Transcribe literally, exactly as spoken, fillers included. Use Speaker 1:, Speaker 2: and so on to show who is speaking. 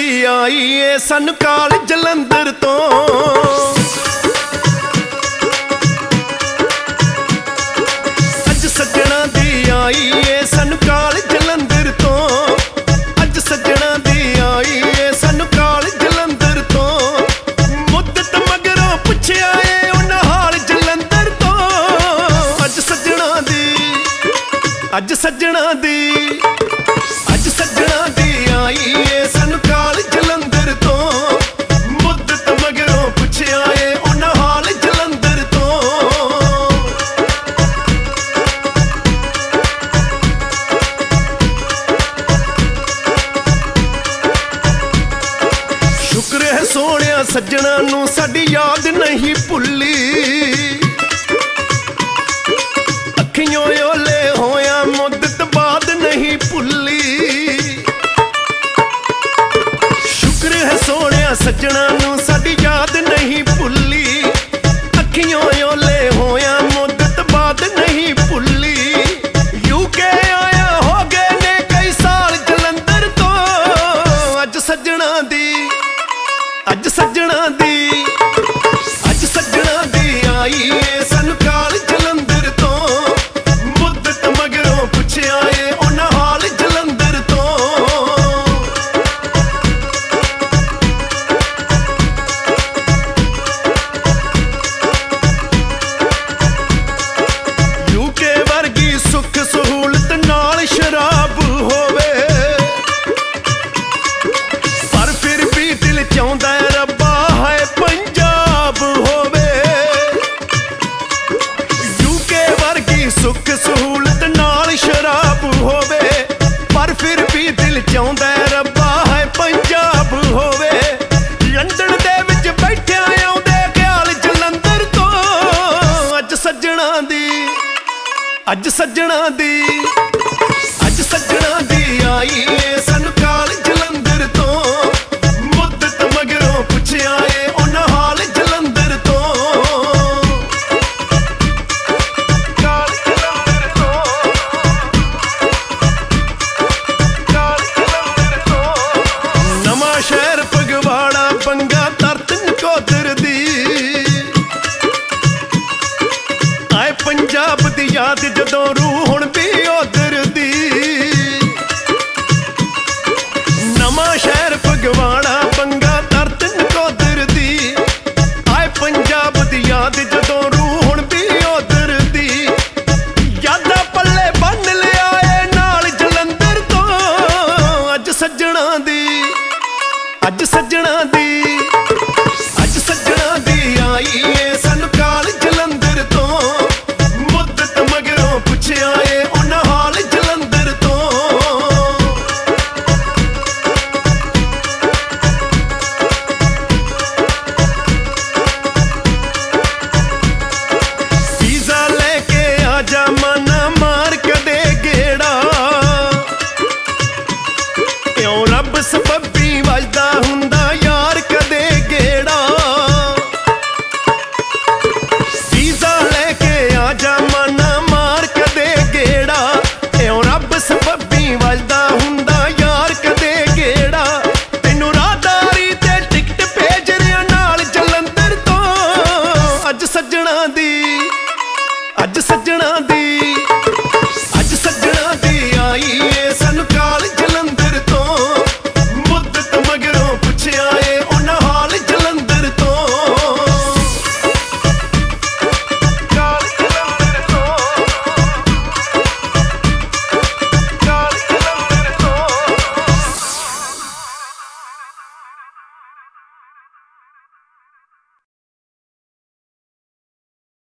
Speaker 1: ਦੀ ਆਈ ਏ ਸਾਨੂੰ ਕਾਲ ਜਲੰਧਰ ਤੋਂ। ਅੱਜ ਸੱਜਣਾ ਦੀ ਆਈ ਏ ਸਾਨੂੰ ਕਾਲ ਜਲੰਧਰ ਤੋਂ। ਅੱਜ ਸੱਜਣਾ ਦੀ ਆਈ ਏ ਸਾਨੂੰ ਕਾਲ ਜਲੰਧਰ ਤੋਂ। ਮੁੱਦਤ ਮਗਰੋਂ ਪੁੱਛਿਆ ਏ ਉਹਨਾਂ ਹਾਲ ਜਲੰਧਰ ਤੋਂ। ਅੱਜ ਸੱਜਣਾ ਦੀ ਅੱਜ ਸੱਜਣਾ ਦੀ ਅੱਜ ਸੱਜਣਾ ਦੀ ਆਈ ਏ ਸਾਨੂੰ ਕਾਲ ਜਲੰਧਰ ਤੋਂ। ਮੁੱਦਤ ਮਗਰੋਂ ਪੁੱਛਿਆ ਏ ਉਹਨਾਂ ਹਾਲ ਜਲੰਧਰ ਤੋਂ। ਸ਼ੁਕਰ ਹੈ ਸੋਹਣਿਆ ਸੱਜਣਾ ਨੂੰ ਸਾਡੀ ਯਾਦ ਨਹੀਂ ਭੁੱਲੀ। ਅੱਖੀਆਂ ਓਲੇ ਹੋਇਆ ਮੁੱਦਤ ਬਾਅਦ ਨਹੀਂ ਭੁੱਲੀ। ਸ਼ੁਕਰ ਹੈ ਸੋਹਣਿਆ ਸੱਜਣਾ ਨੂੰ ਸਾਡੀ ਯਾਦ ਨਹੀਂ ਭੁੱਲੀ। ਅੱਖੀਆਂ ਓਲੇ ਹੋਇਆ ਮੁੱਦਤ ਬਾਅਦ ਨਹੀਂ ਭੁੱਲੀ। ਯੂਕੇ ਆਇਆ ਹੋ ਗਏ ਨੇ ਕਈ ਸਾਲ ਜਲੰਧਰ ਤੋਂ। ਅੱਜ ਸੱਜਣਾ ਦੀ ਅੱਜ ਸੱਜਣਾ ਦੀ ਅੱਜ ਸੱਜਣਾ ਦੀ ਆਈ ਏ ਸਾਨੂੰ ਕਾਲ ਜਲੰਧਰ ਤੋਂ। ਮੁੱਦਤ ਮਗਰੋਂ ਪੁੱਛਿਆ ਏ ਉਹਨਾਂ ਹਾਲ ਜਲੰਧਰ ਤੋਂ। ਯੂਕੇ ਵਰਗੀ ਸੁੱਖ ਸਹੂਲਤ ਨਾਲ ਸ਼ਰਾਬ ਹੋਵੇ, ਪਰ ਫਿਰ ਵੀ ਦਿਲ ਚਾਹੁੰਦਾ ਰੱਬਾ ਹੈ ਪੰਜਾਬ ਹੋਵੇ। ਯੂਕੇ ਵਰਗੀ ਸੁੱਖ ਸਹੂਲਤ ਨਾਲ ਸ਼ਰਾਬ ਹੋਵੇ, ਪਰ ਫਿਰ ਵੀ ਦਿਲ ਚਾਹੁੰਦਾ ਰੱਬਾ ਹੈ ਪੰਜਾਬ ਹੋਵੇ। ਲੰਡਨ ਦੇ ਵਿੱਚ ਬੈਠਿਆ ਆਉਂਦੇ ਖਿਆਲ ਜਲੰਧਰ ਤੋਂ। ਅੱਜ ਸੱਜਣਾ ਦੀ ਅੱਜ ਸੱਜਣਾ ਦੀ ਅੱਜ ਸੱਜਣਾ ਦੀ ਆਈ ਏ ਸਾਨੂੰ ਕਾਲ ਜਲੰਧਰ ਤੋਂ। ਮੁੱਦਤ ਮਗਰੋਂ ਪੁੱਛਿਆ ਏ ਉਹਨਾਂ ਹਾਲ ਜਲੰਧਰ ਤੋਂ। ਕਾਲ ਜਲੰਧਰ ਤੋਂ ਕਾਲ ਜਲੰਧਰ ਤੋਂ। ਨਵਾਂ ਸ਼ਹਿਰ ਫਗਵਾੜਾ ਬੰਗਾ ਤਰਤ ਨਕੋਦਰ ਦੀ ਆਏ ਪੰਜਾਬ ਦੀ ਯਾਦ ਜਦੋਂ ਰੂਹ ਹੁਣ ਵੀ ਉਧਰ ਦੀ। ਨਵਾਂ ਸ਼ਹਿਰ ਫਗਵਾੜਾ ਬੰਗਾ ਤਰਤ ਨਕੋਦਰ ਦੀ ਆਏ ਪੰਜਾਬ ਦੀ ਯਾਦ ਜਦੋਂ ਰੂਹ ਹੁਣ ਵੀ ਉਧਰ ਦੀ। ਯਾਦਾਂ ਪੱਲੇ ਬੰਨ ਲਿਆ ਏ ਨਾਲ ਜਲੰਧਰ ਤੋਂ। ਅੱਜ ਸੱਜਣਾ ਦੀ ਅੱਜ ਸੱਜਣਾ ਦੀ ਅੱਜ ਸੱਜਣਾ ਦੀ ਆਈ